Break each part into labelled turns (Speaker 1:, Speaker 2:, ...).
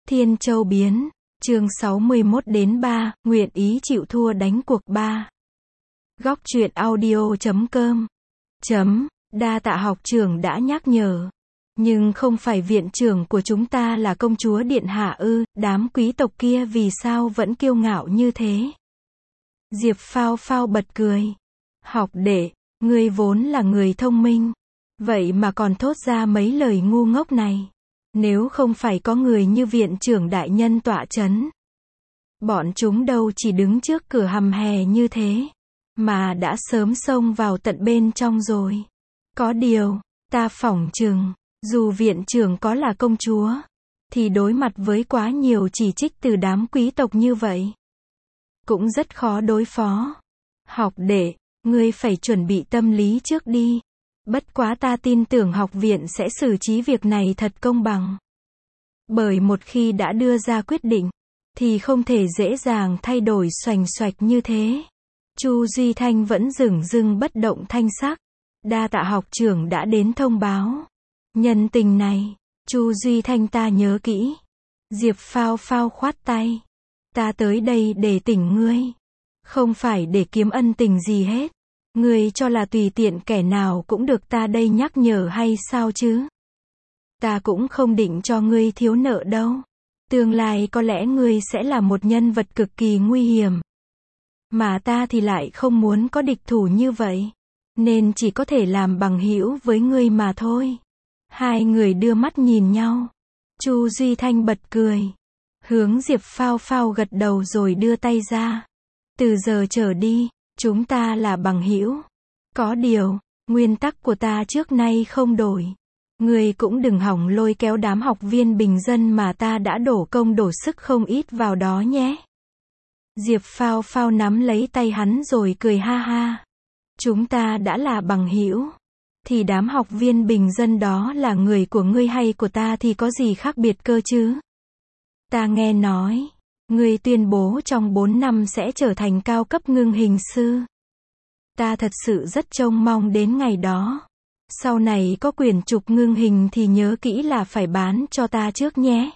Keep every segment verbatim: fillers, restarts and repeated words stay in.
Speaker 1: Thiên Châu biến, chương sáu mươi mốt đến ba, nguyện ý chịu thua đánh cuộc ba. Góc truyện audio chấm com. Chấm, đa tạ học trưởng đã nhắc nhở. Nhưng không phải viện trưởng của chúng ta là công chúa điện hạ ư, đám quý tộc kia vì sao vẫn kiêu ngạo như thế? Diệp Phao Phao bật cười. Học đệ, ngươi vốn là người thông minh. Vậy mà còn thốt ra mấy lời ngu ngốc này. Nếu không phải có người như viện trưởng đại nhân tọa chấn, bọn chúng đâu chỉ đứng trước cửa hầm hè như thế, mà đã sớm xông vào tận bên trong rồi. Có điều, ta phỏng chừng, dù viện trưởng có là công chúa, thì đối mặt với quá nhiều chỉ trích từ đám quý tộc như vậy, cũng rất khó đối phó. Học đệ, ngươi phải chuẩn bị tâm lý trước đi. Bất quá ta tin tưởng học viện sẽ xử trí việc này thật công bằng. Bởi một khi đã đưa ra quyết định, thì không thể dễ dàng thay đổi xoành xoạch như thế. Chu Duy Thanh vẫn dửng dưng bất động thanh sắc. Đa tạ học trưởng đã đến thông báo. Nhân tình này, Chu Duy Thanh ta nhớ kỹ. Diệp Phao Phao khoát tay. Ta tới đây để tỉnh ngươi. Không phải để kiếm ân tình gì hết. Ngươi cho là tùy tiện kẻ nào cũng được ta đây nhắc nhở hay sao chứ? Ta cũng không định cho ngươi thiếu nợ đâu. Tương lai có lẽ ngươi sẽ là một nhân vật cực kỳ nguy hiểm. Mà ta thì lại không muốn có địch thủ như vậy. Nên chỉ có thể làm bằng hữu với ngươi mà thôi. Hai người đưa mắt nhìn nhau. Chu Duy Thanh bật cười. Hướng Diệp Phao Phao gật đầu rồi đưa tay ra. Từ giờ trở đi, chúng ta là bằng hữu. Có điều, nguyên tắc của ta trước nay không đổi. Ngươi cũng đừng hỏng lôi kéo đám học viên bình dân mà ta đã đổ công đổ sức không ít vào đó nhé. Diệp Phao Phao nắm lấy tay hắn rồi cười ha ha. Chúng ta đã là bằng hữu, thì đám học viên bình dân đó là người của ngươi hay của ta thì có gì khác biệt cơ chứ? Ta nghe nói, ngươi tuyên bố trong bốn năm sẽ trở thành cao cấp ngưng hình sư. Ta thật sự rất trông mong đến ngày đó. Sau này có quyền trục ngưng hình thì nhớ kỹ là phải bán cho ta trước nhé.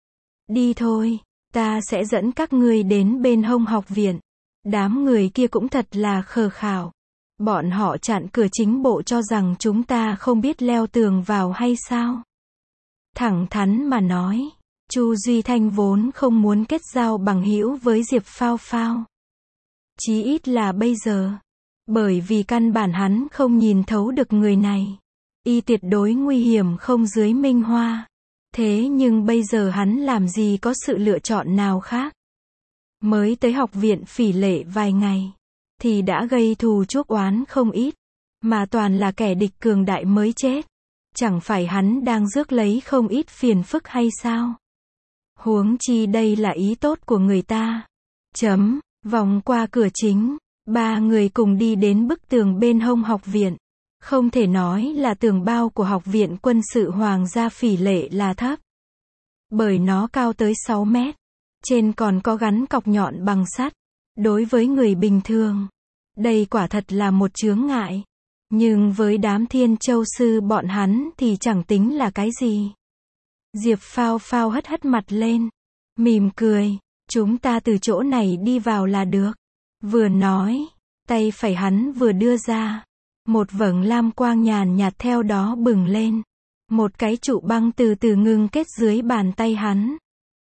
Speaker 1: Đi thôi, ta sẽ dẫn các ngươi đến bên hông học viện. Đám người kia cũng thật là khờ khảo. Bọn họ chặn cửa chính bộ cho rằng chúng ta không biết leo tường vào hay sao? Thẳng thắn mà nói, Chu Duy Thanh vốn không muốn kết giao bằng hữu với Diệp Phao Phao. Chí ít là bây giờ. Bởi vì căn bản hắn không nhìn thấu được người này. Y tuyệt đối nguy hiểm không dưới Minh Hoa. Thế nhưng bây giờ hắn làm gì có sự lựa chọn nào khác. Mới tới học viện Phỉ Lệ vài ngày, thì đã gây thù chuốc oán không ít. Mà toàn là kẻ địch cường đại mới chết. Chẳng phải hắn đang rước lấy không ít phiền phức hay sao? Huống chi đây là ý tốt của người ta. Chấm, vòng qua cửa chính. Ba người cùng đi đến bức tường bên hông học viện. Không thể nói là tường bao của học viện quân sự Hoàng gia Phỉ Lệ là thấp. Bởi nó cao tới sáu mét. Trên còn có gắn cọc nhọn bằng sắt. Đối với người bình thường, đây quả thật là một chướng ngại. Nhưng với đám Thiên Châu sư bọn hắn thì chẳng tính là cái gì. Diệp Phao Phao hất hất mặt lên. Mỉm cười. Chúng ta từ chỗ này đi vào là được. Vừa nói, tay phải hắn vừa đưa ra. Một vầng lam quang nhàn nhạt theo đó bừng lên. Một cái trụ băng từ từ ngưng kết dưới bàn tay hắn.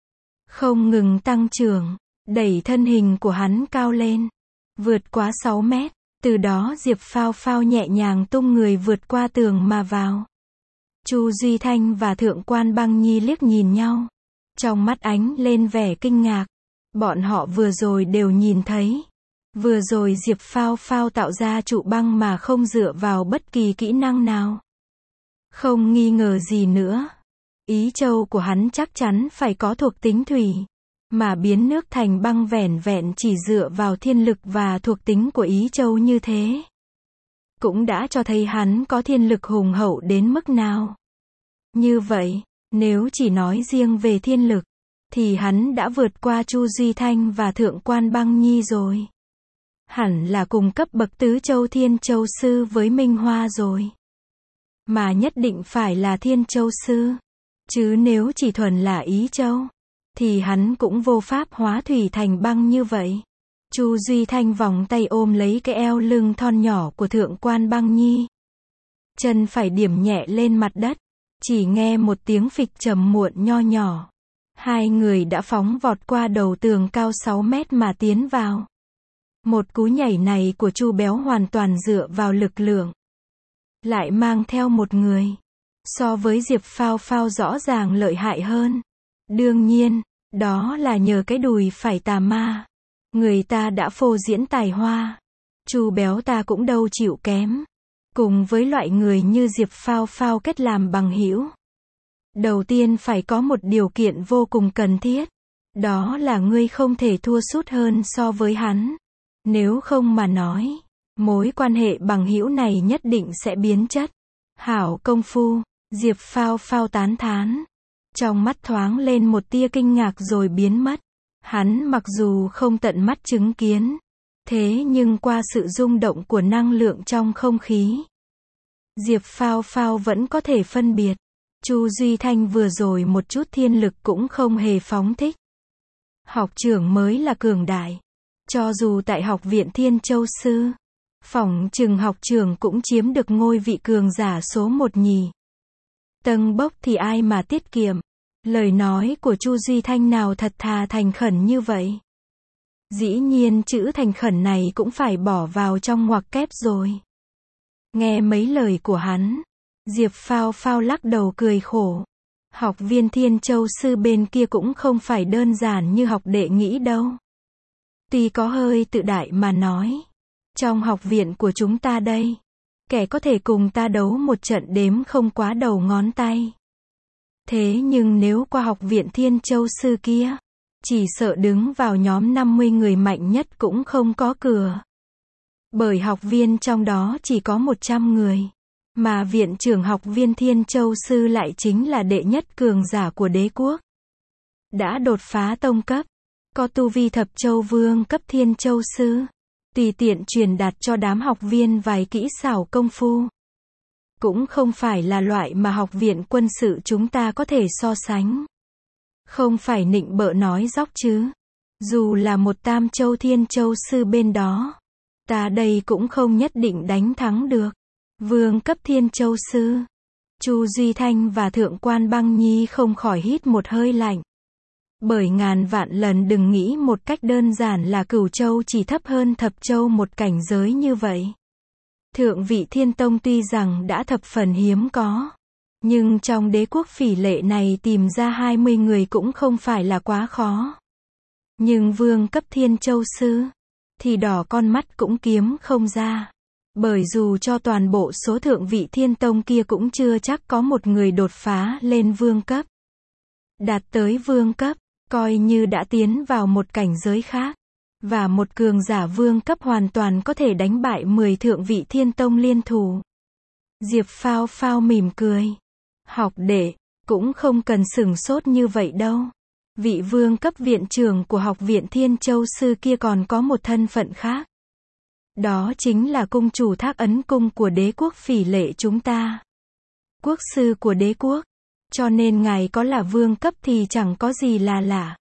Speaker 1: Không ngừng tăng trưởng, đẩy thân hình của hắn cao lên. Vượt quá sáu mét, từ đó Diệp Phao Phao nhẹ nhàng tung người vượt qua tường mà vào. Chu Duy Thanh và Thượng quan Băng Nhi liếc nhìn nhau. Trong mắt ánh lên vẻ kinh ngạc. Bọn họ vừa rồi đều nhìn thấy. Vừa rồi Diệp Phao Phao tạo ra trụ băng mà không dựa vào bất kỳ kỹ năng nào. Không nghi ngờ gì nữa. Ý châu của hắn chắc chắn phải có thuộc tính thủy. Mà biến nước thành băng vẻn vẹn chỉ dựa vào thiên lực và thuộc tính của ý châu như thế. Cũng đã cho thấy hắn có thiên lực hùng hậu đến mức nào. Như vậy, nếu chỉ nói riêng về thiên lực, thì hắn đã vượt qua Chu Duy Thanh và Thượng quan Băng Nhi rồi. Hẳn là cùng cấp bậc tứ châu Thiên Châu sư với Minh Hoa rồi. Mà nhất định phải là Thiên Châu sư. Chứ nếu chỉ thuần là ý châu, thì hắn cũng vô pháp hóa thủy thành băng như vậy. Chu Duy Thanh vòng tay ôm lấy cái eo lưng thon nhỏ của Thượng quan Băng Nhi. Chân phải điểm nhẹ lên mặt đất. Chỉ nghe một tiếng phịch trầm muộn nho nhỏ. Hai người đã phóng vọt qua đầu tường cao sáu mét mà tiến vào. Một cú nhảy này của Chu Béo hoàn toàn dựa vào lực lượng. Lại mang theo một người. So với Diệp Phao Phao rõ ràng lợi hại hơn. Đương nhiên, đó là nhờ cái đùi phải tà ma. Người ta đã phô diễn tài hoa. Chu Béo ta cũng đâu chịu kém. Cùng với loại người như Diệp Phao Phao kết làm bằng hữu. Đầu tiên phải có một điều kiện vô cùng cần thiết. Đó là ngươi không thể thua sút hơn so với hắn. Nếu không mà nói, mối quan hệ bằng hữu này nhất định sẽ biến chất. Hảo công phu, Diệp Phao Phao tán thán. Trong mắt thoáng lên một tia kinh ngạc rồi biến mất. Hắn mặc dù không tận mắt chứng kiến, thế nhưng qua sự rung động của năng lượng trong không khí, Diệp Phao Phao vẫn có thể phân biệt. Chu Duy Thanh vừa rồi một chút thiên lực cũng không hề phóng thích. Học trưởng mới là cường đại. Cho dù tại học viện Thiên Châu Sư, phỏng chừng học trưởng cũng chiếm được ngôi vị cường giả số một nhì. Tâng bốc thì ai mà tiết kiệm. Lời nói của Chu Duy Thanh nào thật thà thành khẩn như vậy. Dĩ nhiên chữ thành khẩn này cũng phải bỏ vào trong ngoặc kép rồi. Nghe mấy lời của hắn, Diệp Phao Phao lắc đầu cười khổ. Học viên Thiên Châu Sư bên kia cũng không phải đơn giản như học đệ nghĩ đâu. Tuy có hơi tự đại mà nói. Trong học viện của chúng ta đây, kẻ có thể cùng ta đấu một trận đếm không quá đầu ngón tay. Thế nhưng nếu qua học viện Thiên Châu Sư kia, chỉ sợ đứng vào nhóm năm mươi người mạnh nhất cũng không có cửa. Bởi học viên trong đó chỉ có một trăm người. Mà viện trưởng học viên Thiên Châu Sư lại chính là đệ nhất cường giả của đế quốc. Đã đột phá tông cấp. Có tu vi thập châu vương cấp Thiên Châu Sư. Tùy tiện truyền đạt cho đám học viên vài kỹ xảo công phu. Cũng không phải là loại mà học viện quân sự chúng ta có thể so sánh. Không phải nịnh bợ nói dóc chứ. Dù là một tam châu Thiên Châu Sư bên đó, ta đây cũng không nhất định đánh thắng được. Vương cấp Thiên Châu Sư. Chu Duy Thanh và Thượng quan Băng Nhi không khỏi hít một hơi lạnh. Bởi ngàn vạn lần đừng nghĩ một cách đơn giản là Cửu Châu chỉ thấp hơn Thập Châu một cảnh giới như vậy. Thượng vị Thiên Tông tuy rằng đã thập phần hiếm có, nhưng trong đế quốc Phỉ Lệ này tìm ra hai mươi người cũng không phải là quá khó. Nhưng vương cấp Thiên Châu Sư, thì đỏ con mắt cũng kiếm không ra. Bởi dù cho toàn bộ số thượng vị Thiên Tông kia cũng chưa chắc có một người đột phá lên vương cấp. Đạt tới vương cấp, coi như đã tiến vào một cảnh giới khác. Và một cường giả vương cấp hoàn toàn có thể đánh bại mười thượng vị Thiên Tông liên thủ. Diệp Phao Phao mỉm cười. Học đệ, cũng không cần sửng sốt như vậy đâu. Vị vương cấp viện trưởng của học viện Thiên Châu Sư kia còn có một thân phận khác. Đó chính là cung chủ Thác Ấn Cung của đế quốc Phỉ Lệ chúng ta. Quốc sư của đế quốc. Cho nên ngài có là vương cấp thì chẳng có gì là lạ.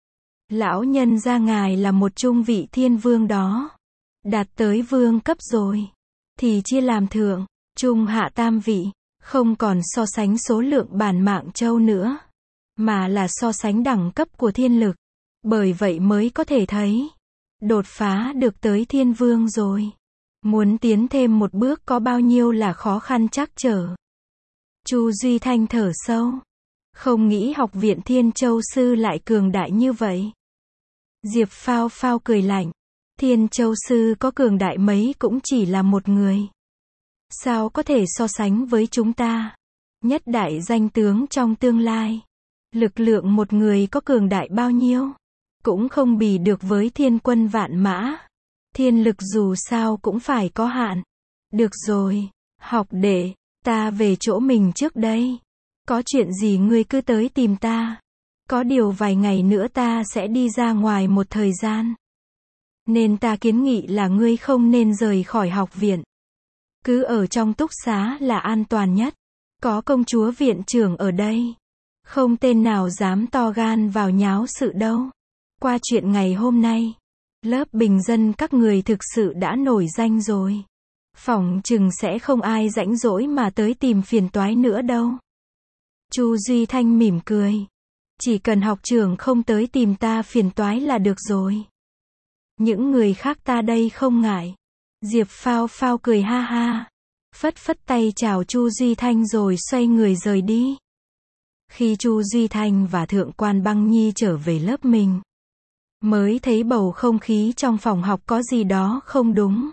Speaker 1: Lão nhân gia ngài là một trung vị thiên vương đó. Đạt tới vương cấp rồi. Thì chia làm thượng, trung hạ tam vị. Không còn so sánh số lượng bản mạng châu nữa. Mà là so sánh đẳng cấp của thiên lực. Bởi vậy mới có thể thấy. Đột phá được tới thiên vương rồi. Muốn tiến thêm một bước có bao nhiêu là khó khăn trắc trở. Chu Duy Thanh thở sâu. Không nghĩ học viện Thiên Châu Sư lại cường đại như vậy. Diệp Phao Phao cười lạnh. Thiên Châu Sư có cường đại mấy cũng chỉ là một người. Sao có thể so sánh với chúng ta? Nhất đại danh tướng trong tương lai. Lực lượng một người có cường đại bao nhiêu? Cũng không bì được với thiên quân vạn mã. Thiên lực dù sao cũng phải có hạn. Được rồi, học đệ, ta về chỗ mình trước đây. Có chuyện gì ngươi cứ tới tìm ta. Có điều vài ngày nữa ta sẽ đi ra ngoài một thời gian. Nên ta kiến nghị là ngươi không nên rời khỏi học viện. Cứ ở trong túc xá là an toàn nhất. Có công chúa viện trưởng ở đây. Không tên nào dám to gan vào nháo sự đâu. Qua chuyện ngày hôm nay, lớp bình dân các người thực sự đã nổi danh rồi. Phỏng chừng sẽ không ai rãnh rỗi mà tới tìm phiền toái nữa đâu. Chu Duy Thanh mỉm cười. Chỉ cần học trưởng không tới tìm ta phiền toái là được rồi. Những người khác ta đây không ngại. Diệp Phao Phao cười ha ha. Phất phất tay chào Chu Duy Thanh rồi xoay người rời đi. Khi Chu Duy Thanh và Thượng quan Băng Nhi trở về lớp mình, mới thấy bầu không khí trong phòng học có gì đó không đúng.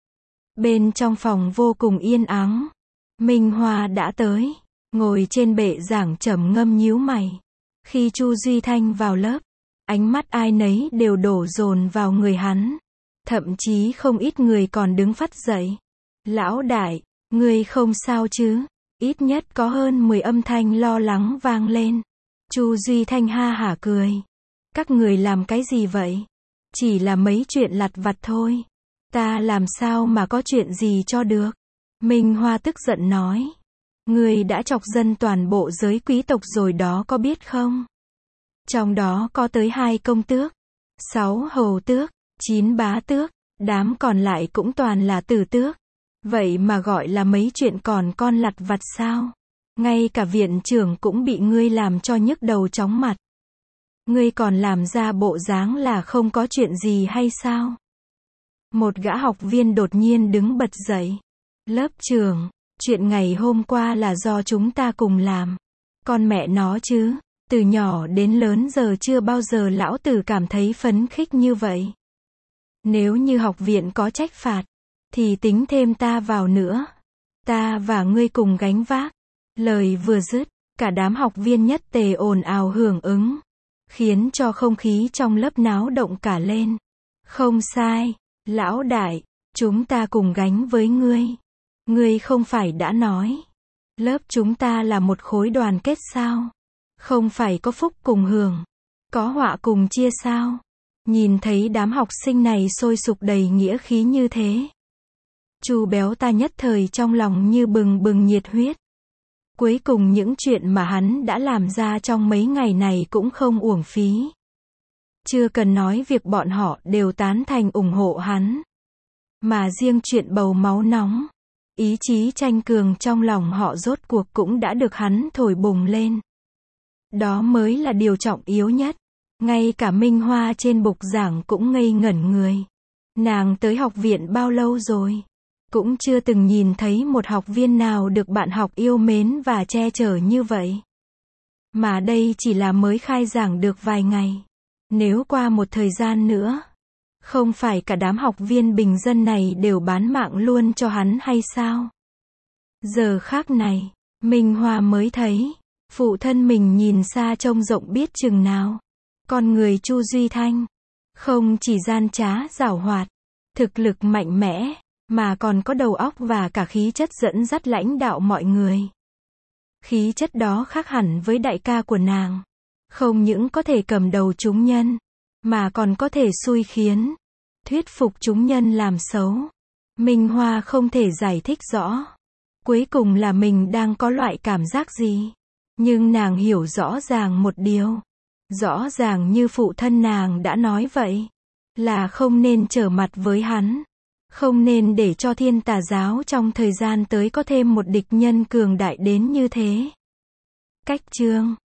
Speaker 1: Bên trong phòng vô cùng yên ắng. Minh Hoa đã tới, ngồi trên bệ giảng trầm ngâm nhíu mày. Khi Chu Duy Thanh vào lớp, ánh mắt ai nấy đều đổ dồn vào người hắn. Thậm chí không ít người còn đứng phắt dậy. Lão đại, ngươi không sao chứ? Ít nhất có hơn mười âm thanh lo lắng vang lên. Chu Duy Thanh ha hả cười. Các người làm cái gì vậy? Chỉ là mấy chuyện lặt vặt thôi. Ta làm sao mà có chuyện gì cho được? Minh Hoa tức giận nói. Ngươi đã chọc dân toàn bộ giới quý tộc rồi đó có biết không? Trong đó có tới hai công tước, sáu hầu tước, chín bá tước, đám còn lại cũng toàn là tử tước. Vậy mà gọi là mấy chuyện còn con lặt vặt sao? Ngay cả viện trưởng cũng bị ngươi làm cho nhức đầu chóng mặt. Ngươi còn làm ra bộ dáng là không có chuyện gì hay sao? Một gã học viên đột nhiên đứng bật dậy. Lớp trưởng, chuyện ngày hôm qua là do chúng ta cùng làm. Con mẹ nó chứ, từ nhỏ đến lớn giờ chưa bao giờ lão tử cảm thấy phấn khích như vậy. Nếu như học viện có trách phạt, thì tính thêm ta vào nữa. Ta và ngươi cùng gánh vác. Lời vừa dứt, cả đám học viên nhất tề ồn ào hưởng ứng, khiến cho không khí trong lớp náo động cả lên. Không sai, lão đại, chúng ta cùng gánh với ngươi. Ngươi không phải đã nói, lớp chúng ta là một khối đoàn kết sao? Không phải có phúc cùng hưởng, có họa cùng chia sao? Nhìn thấy đám học sinh này sôi sục đầy nghĩa khí như thế, Chu béo ta nhất thời trong lòng như bừng bừng nhiệt huyết. Cuối cùng những chuyện mà hắn đã làm ra trong mấy ngày này cũng không uổng phí. Chưa cần nói việc bọn họ đều tán thành ủng hộ hắn. Mà riêng chuyện bầu máu nóng, ý chí tranh cường trong lòng họ rốt cuộc cũng đã được hắn thổi bùng lên. Đó mới là điều trọng yếu nhất. Ngay cả Minh Hoa trên bục giảng cũng ngây ngẩn người. Nàng tới học viện bao lâu rồi? Cũng chưa từng nhìn thấy một học viên nào được bạn học yêu mến và che chở như vậy. Mà đây chỉ là mới khai giảng được vài ngày. Nếu qua một thời gian nữa, không phải cả đám học viên bình dân này đều bán mạng luôn cho hắn hay sao? Giờ khác này, Minh Hoa mới thấy, phụ thân mình nhìn xa trông rộng biết chừng nào. Con người Chu Duy Thanh, không chỉ gian trá giảo hoạt, thực lực mạnh mẽ, mà còn có đầu óc và cả khí chất dẫn dắt lãnh đạo mọi người. Khí chất đó khác hẳn với đại ca của nàng. Không những có thể cầm đầu chúng nhân, mà còn có thể xui khiến, thuyết phục chúng nhân làm xấu. Minh Hoa không thể giải thích rõ. Cuối cùng là mình đang có loại cảm giác gì. Nhưng nàng hiểu rõ ràng một điều. Rõ ràng như phụ thân nàng đã nói vậy. Là không nên trở mặt với hắn. Không nên để cho Thiên Tà giáo trong thời gian tới có thêm một địch nhân cường đại đến như thế. Cách chương